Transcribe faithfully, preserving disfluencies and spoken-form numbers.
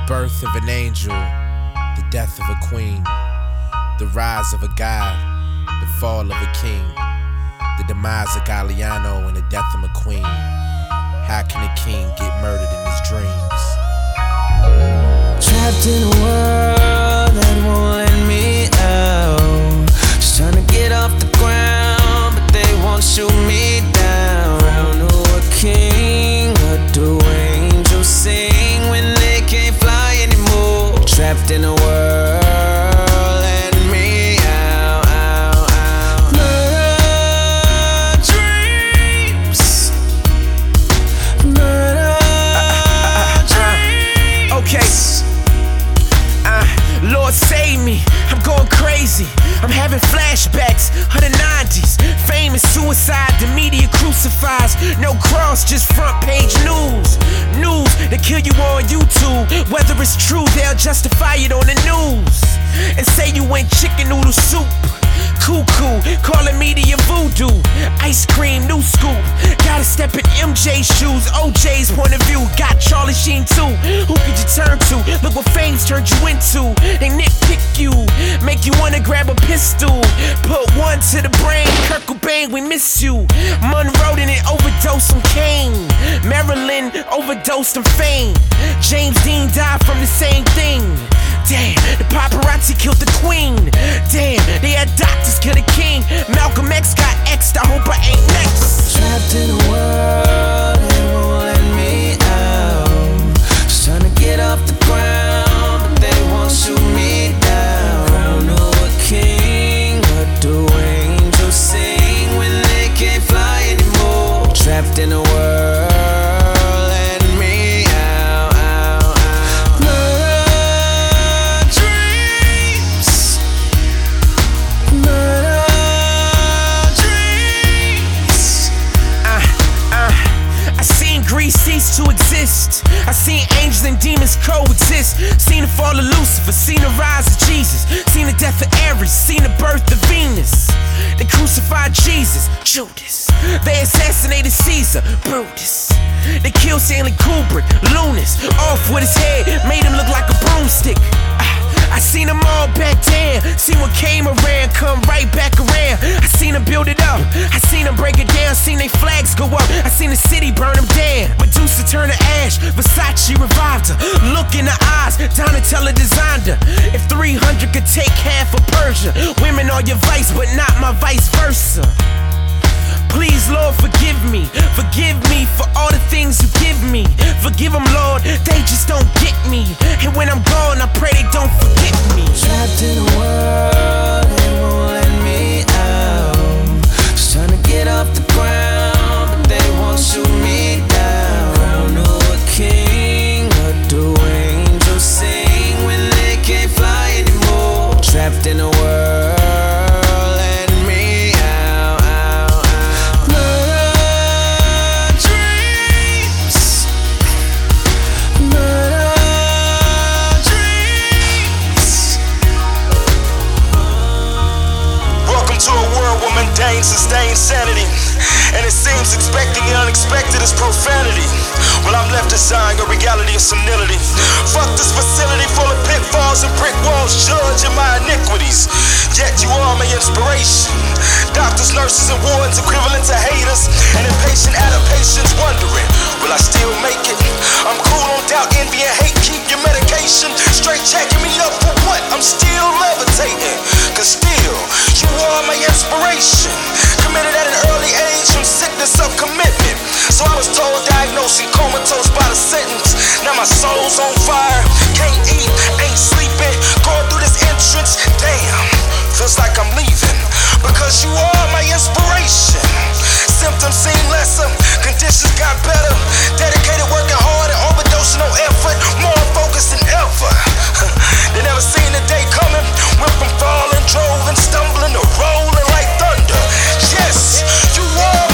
birth of an angel, the death of a queen, the rise of a god, the fall of a king, the demise of Galliano and the death of McQueen. How can a king get murdered in his dreams? Trapped in a world that won't let me out. Just trying to get off the ground, but they won't shoot me down. I don't know a king, what do angels sing when they can't fly anymore? Trapped in a world, let me out, out, out. Murder dreams, murder dreams. Okay. Uh, Lord save me, I'm going crazy. I'm having flashbacks of the nineties. Fame and suicide, the media crucifies. No cross, just front page news. News that kill you on YouTube. Whether it's true, they'll justify it on the news and say you ain't chicken noodle soup. Cuckoo, calling media voodoo. Ice cream, new scoop. Gotta step in M J's shoes. O J's point of view. Got Charlie Sheen too. Who could you turn to? Look what fame's turned you into. They nitpick you, make you wanna grab a pistol. Put one to the brain. Kurt Cobain, we miss you. Monroe didn't overdose on Kane. Marilyn overdosed on fame. James Dean died from the same thing. Damn, the paparazzi killed the queen. Damn, they had doctors kill the king. Malcolm X got X'd, I hope I ain't next. Trapped in a world that won't let me out. Just trying to get off the ground, but they won't shoot me down. I don't know a king, what do angels sing when they can't fly anymore? Trapped in a world. Cease to exist. I seen angels and demons coexist. Seen the fall of Lucifer, seen the rise of Jesus, seen the death of Ares, seen the birth of Venus. They crucified Jesus, Judas. They assassinated Caesar, Brutus. They killed Stanley Kubrick, Lunas, off with his head, made him look like a broomstick. I seen them all back then. Seen what came around, come right back around. I seen them build it up, I seen them break it down. Seen they flags go up, I seen the city burn them down. Medusa turn to ash, Versace revived her. Look in the eyes, Donatella designed her. If three hundred could take half of Persia, women are your vice, but not my vice versa. Please, Lord, forgive me. Forgive me for all the things you give me. Forgive them, Lord, they just don't get me. And when I'm gone, I pray they don't forget me. Trapped in a world that won't let me out. Just trying to get off the ground, but they won't shoot me down. I don't know a king, what do angels sing when they can't fly anymore? Trapped in a world. Sustained sanity, and it seems expecting the unexpected is profanity. Well, I'm left designing a reality of senility. Fuck this facility full of pitfalls and brick walls, judging my iniquities. Yet you are my inspiration. Doctors, nurses, and wardens equivalent to haters, and impatient adaptations wondering, will I still make it? I'm cool on doubt, envy, and hate. Keep your medication straight, checking me up for what? I'm still levitating, cause still you are my inspiration. Committed at an early age from sickness of commitment. So I was told, diagnosed and comatose by the sentence. Now my soul's on fire, can't eat, ain't sleeping. Going through this entrance, damn, feels like I'm leaving. Because you are my inspiration. Symptoms seem lesser, conditions got better. Dedicated, working hard and overdosing on effort. More focused than ever. They never seen the day coming. Went from falling, drove and stumbling to rolling like thunder. Yes, you are